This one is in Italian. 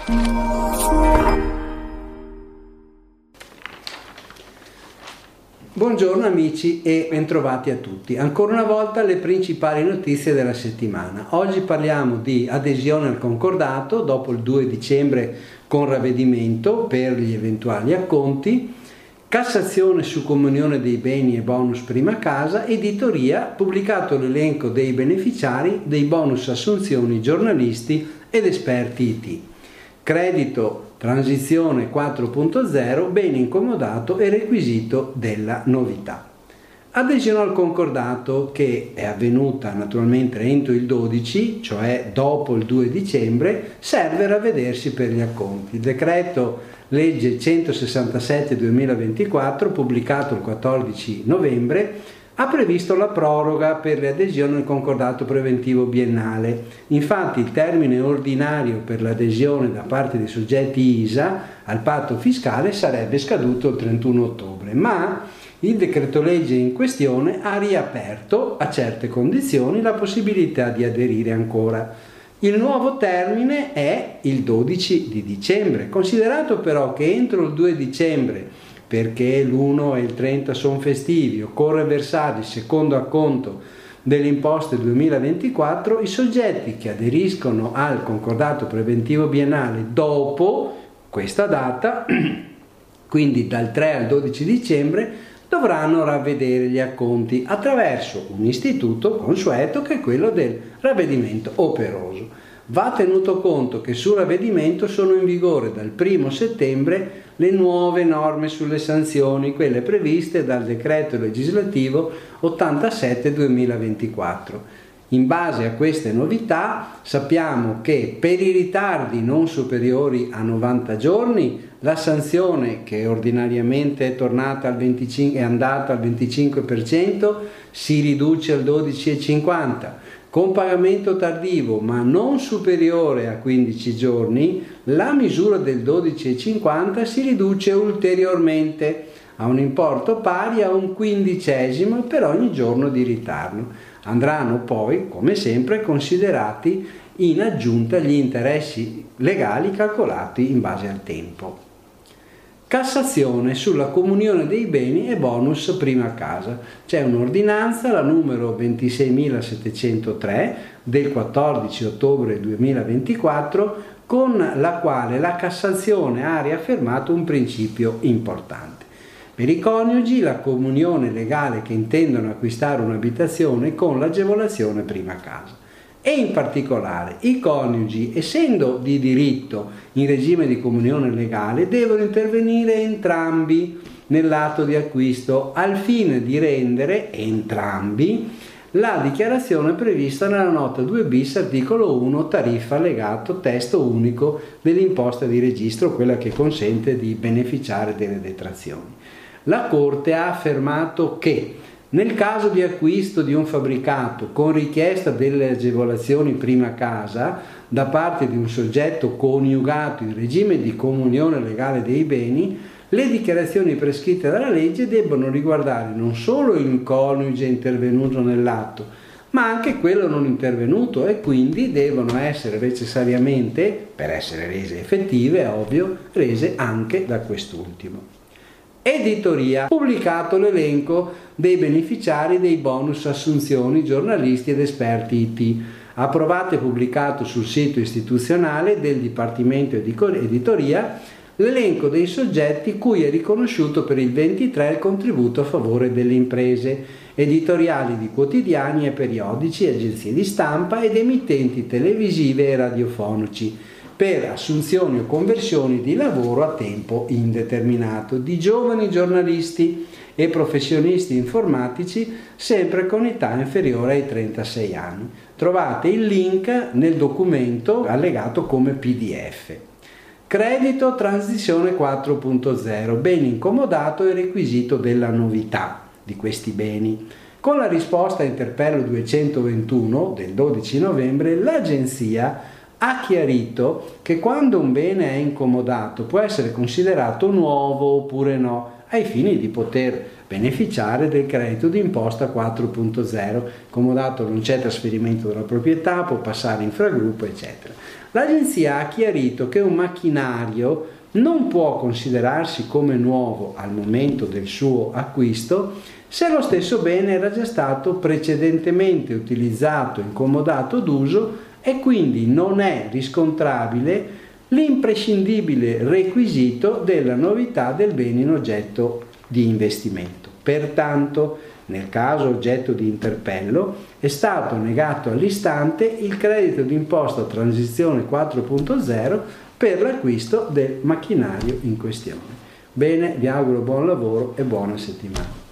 Buongiorno amici e bentrovati a tutti. Ancora una volta le principali notizie della settimana. Oggi parliamo di adesione al concordato dopo il 2 dicembre con ravvedimento per gli eventuali acconti, Cassazione su comunione dei beni e bonus prima casa, editoria, pubblicato l'elenco dei beneficiari dei bonus assunzioni giornalisti ed esperti IT. Credito transizione 4.0, bene incomodato e requisito della novità. Adesione al concordato che è avvenuta naturalmente entro il 12, cioè dopo il 2 dicembre, serve a ravvedersi per gli acconti. Il decreto legge 167/2024, pubblicato il 14 novembre, ha previsto la proroga per le adesioni al concordato preventivo biennale. Infatti il termine ordinario per l'adesione da parte dei soggetti ISA al patto fiscale sarebbe scaduto il 31 ottobre, ma il decreto legge in questione ha riaperto a certe condizioni la possibilità di aderire ancora. Il nuovo termine è il 12 di dicembre, considerato però che entro il 2 dicembre, perché l'1 e il 30 sono festivi, occorre versare il secondo acconto delle imposte 2024, i soggetti che aderiscono al concordato preventivo biennale dopo questa data, quindi dal 3 al 12 dicembre, dovranno ravvedere gli acconti attraverso un istituto consueto che è quello del ravvedimento operoso. Va tenuto conto che sul ravvedimento sono in vigore dal 1 settembre le nuove norme sulle sanzioni, quelle previste dal decreto legislativo 87/2024. In base a queste novità sappiamo che per i ritardi non superiori a 90 giorni la sanzione, che ordinariamente è tornata al 25, è andata al 25%, si riduce al 12,50%. Con pagamento tardivo ma non superiore a 15 giorni, la misura del 12,50 si riduce ulteriormente a un importo pari a un quindicesimo per ogni giorno di ritardo. Andranno poi, come sempre, considerati in aggiunta gli interessi legali calcolati in base al tempo. Cassazione sulla comunione dei beni e bonus prima casa. C'è un'ordinanza, la numero 26.703 del 14 ottobre 2024, con la quale la Cassazione ha riaffermato un principio importante. Per i coniugi la comunione legale che intendono acquistare un'abitazione con l'agevolazione prima casa. E in particolare i coniugi, essendo di diritto in regime di comunione legale, devono intervenire entrambi nell'atto di acquisto al fine di rendere entrambi la dichiarazione prevista nella nota 2 bis articolo 1 tariffa allegato testo unico dell'imposta di registro, quella che consente di beneficiare delle detrazioni. La Corte ha affermato che nel caso di acquisto di un fabbricato con richiesta delle agevolazioni prima casa da parte di un soggetto coniugato in regime di comunione legale dei beni, le dichiarazioni prescritte dalla legge debbono riguardare non solo il coniuge intervenuto nell'atto, ma anche quello non intervenuto e quindi devono essere necessariamente, per essere rese effettive, è ovvio, rese anche da quest'ultimo. Editoria, pubblicato l'elenco dei beneficiari dei bonus assunzioni giornalisti ed esperti IT, approvato e pubblicato sul sito istituzionale del Dipartimento Editoria l'elenco dei soggetti cui è riconosciuto per il 23 il contributo a favore delle imprese, editoriali di quotidiani e periodici, agenzie di stampa ed emittenti televisive e radiofonici, per assunzioni o conversioni di lavoro a tempo indeterminato di giovani giornalisti e professionisti informatici sempre con età inferiore ai 36 anni. Trovate il link nel documento allegato come PDF. Credito transizione 4.0, bene incomodato e requisito della novità di questi beni. Con la risposta a Interpello 221 del 12 novembre l'Agenzia ha chiarito che quando un bene è incomodato può essere considerato nuovo oppure no, ai fini di poter beneficiare del credito d'imposta 4.0. Comodato non c'è trasferimento della proprietà, può passare infragruppo, eccetera. L'agenzia ha chiarito che un macchinario non può considerarsi come nuovo al momento del suo acquisto se lo stesso bene era già stato precedentemente utilizzato in comodato d'uso e quindi non è riscontrabile l'imprescindibile requisito della novità del bene in oggetto di investimento. Pertanto, nel caso oggetto di interpello, è stato negato all'istante il credito d'imposta transizione 4.0 per l'acquisto del macchinario in questione. Bene, vi auguro buon lavoro e buona settimana.